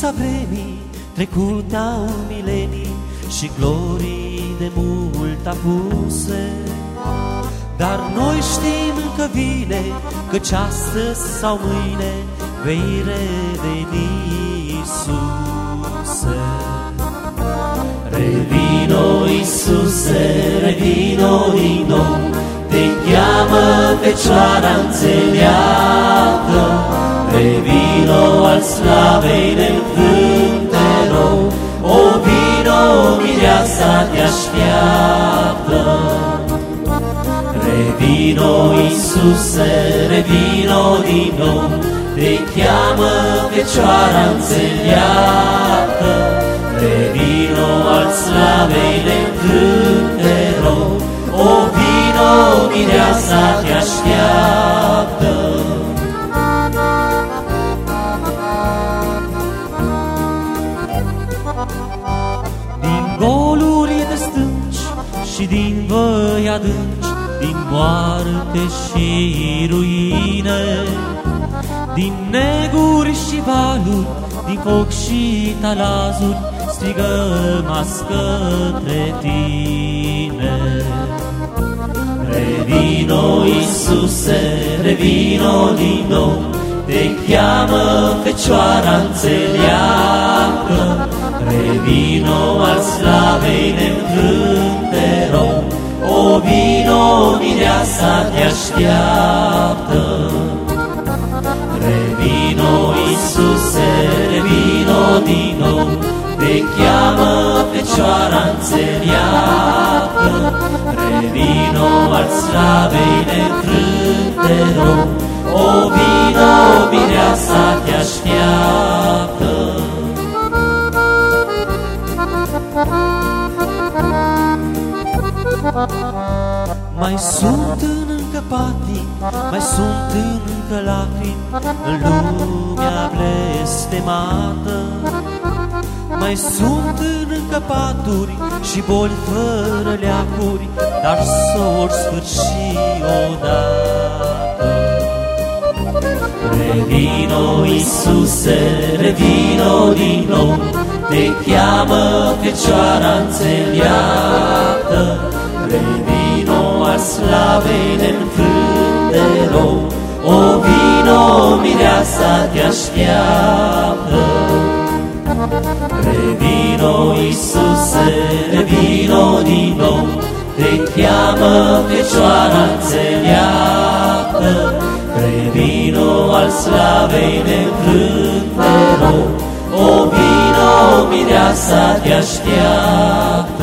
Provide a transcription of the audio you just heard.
lipsa vremii, trecute au milenii și glorii de mult apuse. Dar noi știm că vine, căci astăzi sau mâine vei reveni, Iisuse. Revino, Iisuse, revino din nou, te cheamă Fecioara înțeleaptă. Revino al slavei ne-nfrânte nou, o vino, mireasa te așteaptă. Revino, Iisuse, revino din nou, te cheamă Fecioara înțeleaptă. Revino al slavei ne-nfrânte nou, o vino, mireasa te așteaptă. Din goluri de stânci și din văi adânci, din moarte și ruine, din neguri și valuri, din foc și talazuri, strigăm azi către tine. Revino, Iisuse, revino din nou, te cheamă Fecioara înțeleaptă. Revino al slavei ne-nfrânte nou, o vino, mireasa te așteaptă. Revino, Iisuse, revino din nou, te cheamă Fecioara înțeleaptă. Revino al slavei ne-nfrânte nou, o vino, mireasa te așteaptă. Mai sunt încă patii, mai sunt încă lacrimi în lumea blestemată. Mai sunt încă paturi și boli fără leacuri, dar s-or sfârși odată. Revino, Iisuse, revino din nou, te cheamă Fecioara înțeleaptă. Revino al slavei ne-nfrânte nou, o vino, mireasa te așteaptă. Revino, Iisuse, revino din nou, te cheamă Fecioara înțeleaptă. Revino al slavei ne-nfrânte nou, o vino, mireasa te așteaptă.